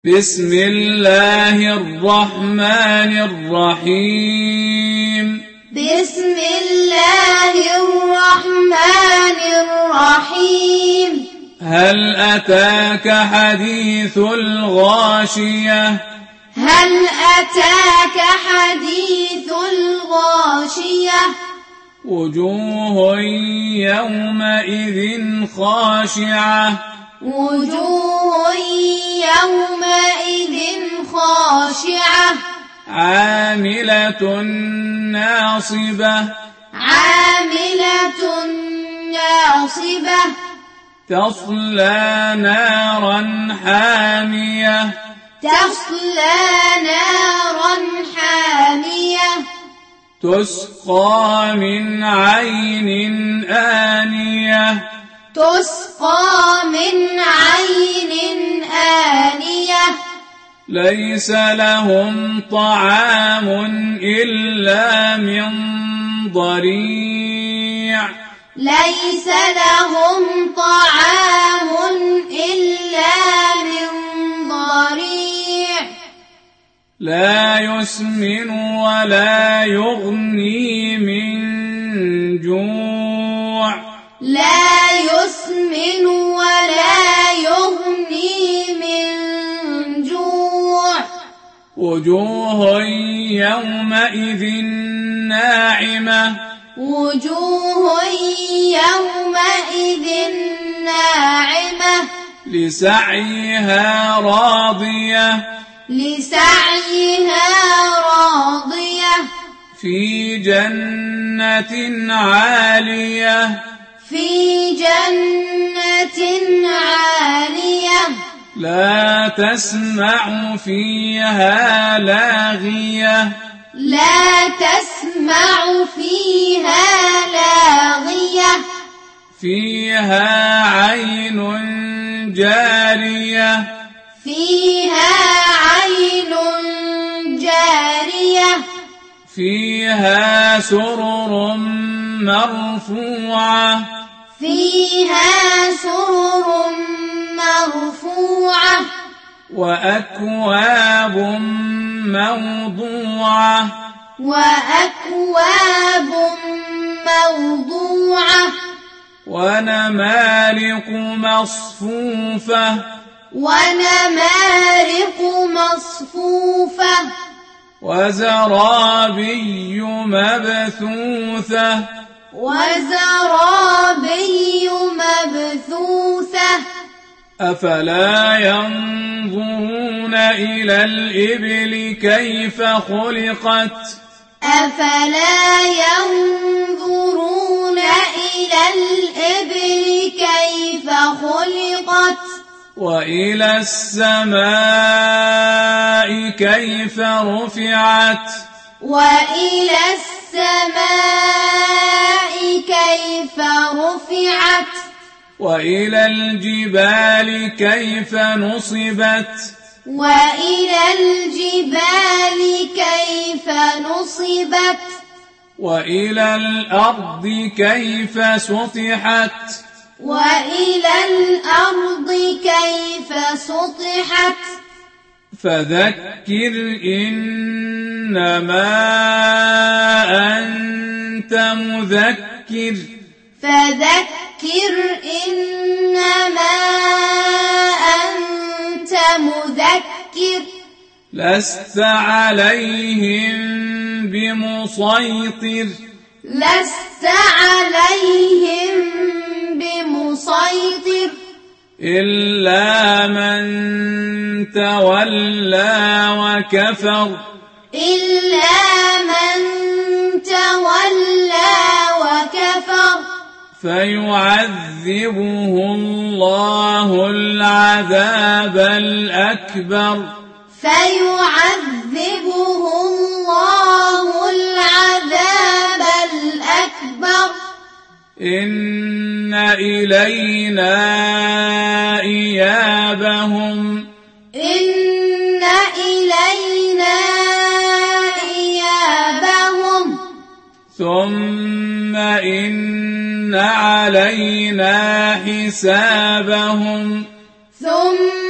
بسم الله الرحمن الرحيم بسم الله الرحمن الرحيم هل أتاك حديث الغاشية هل أتاك حديث الغاشية وجوه يومئذ خاشعة وجوه يومئذ خاشعة عاملة ناصبة عاملة ناصبة تصلى نارا حامية تصلى نارا حامية تسقى من عين آنية تسقى من عين آنية ليس لهم طعام إلا من ضريع ليس لهم طعام إلا من ضريع لا يسمن ولا يغني من جوع لا يسمن ولا يغني من جوع وجوه يومئذ ناعمة وجوه يومئذ ناعمة لسعيها راضية لسعيها راضية في جنة عالية في جنة عالية لا تسمع فيها لاغية لا تسمع فيها لاغية فيها عين جارية فيها عين جارية فيها سرر مرفوعة فيها سرر مرفوعة وأكواب موضوعة وأكواب موضوعة ونمارق مصفوفة ونمارق مصفوفة وزرابي مبثوثة وزرابي مبثوثة أفلا ينظرون إلى الإبل كيف خلقت أفلا ينظرون إلى الإبل كيف خلقت وإلى السماء كيف رفعت وإلى السماء كيف رفعت وإلى الجبال كيف نصبت وإلى الجبال كيف نصبت وإلى الأرض كيف سطحت وإلى الأرض كيف سطحت فذكر إنما أنت مذكر فذكر إنما أنت مذكر لست عليهم بمسيطر لست عليهم بمسيطر إلا من تولى وكفر إلا من تولى وكفر فيعذبه الله العذاب الأكبر فيعذبه الله العذاب الأكبر إن إلينا إيابهم إن إلينا إيابهم ثم إن علينا حسابهم ثم